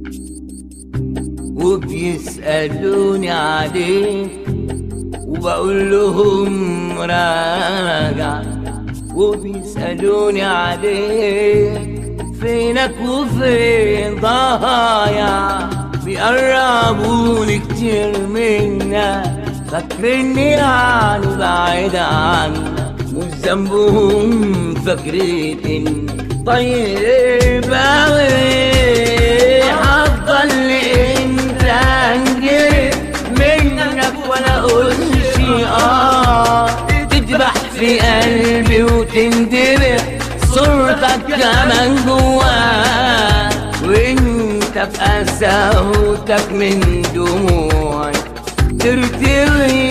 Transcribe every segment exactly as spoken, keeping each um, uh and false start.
وبيسألوني عليك وبقول لهم راجع، وبيسألوني عليك فينك وفين ضايع. بيقربوني كتير منك فاكرني يعني بعيد عنك، مش ذنبهم فاكرين انك طيب اوي. هفضل انت انجري منك ولا اقولش اه، تذبح في قلبي وتندبح صورتك كمان جواك، وانت بقساوتك من دموعي ترتوي.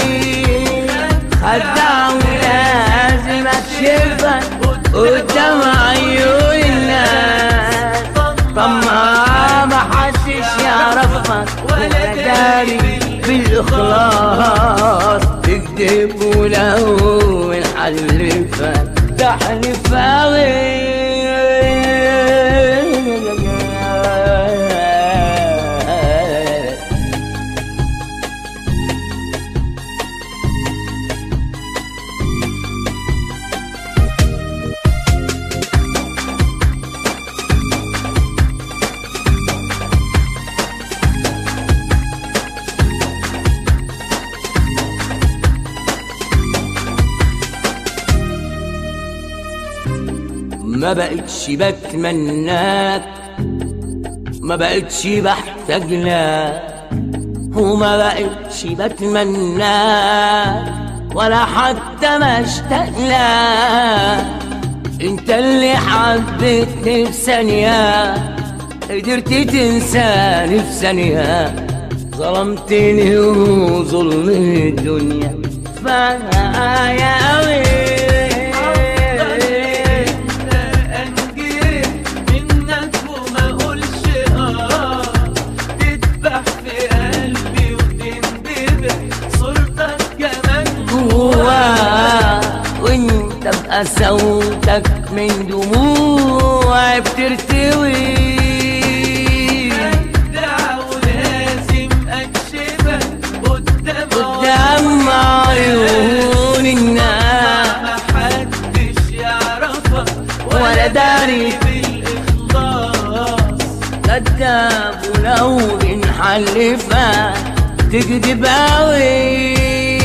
خدع ولازم اكشفك قدام عيون الناس، طمع محدش يعرفك ولا داري بالاخلاص. تكذب ولو نحلفك تحلف اوي. ما بقتش بتمناك، ما بقتش بحتاج لك، وما بقتش بتمناك ولا حتى مشتاق لك. انت اللي حبيتني في ثانية، قدرت تنساني في ثانية. ظلمتني وظلم الدنيا كفاية اوي. تبقى صوتك من دموعي بترتوي. بدع ولازم اكشفك قدام قدام عيون الناس، محدش يعرفك ولا داري بالاخلاص. كداب ولو بنحلفك تكدب اوي،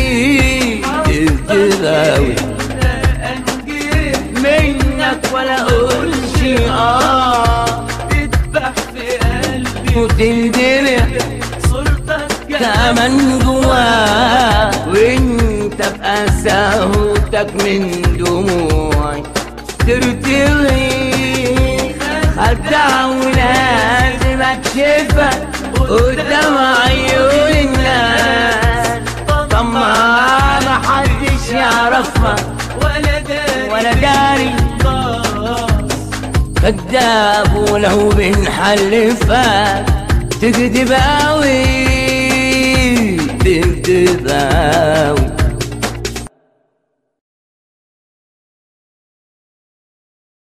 تكدب اوي منك ولا اقولش اه، تذبح في قلبي وتندبح صورتك كمان جواك، وانت بقساوتك من دموعي ترتوي. خدع ولازم اكشفك قدام عيون الناس، طمع محدش يعرفك ولا داري. كداب ولو بنحلفك تكدب اوي، تكدب اوي.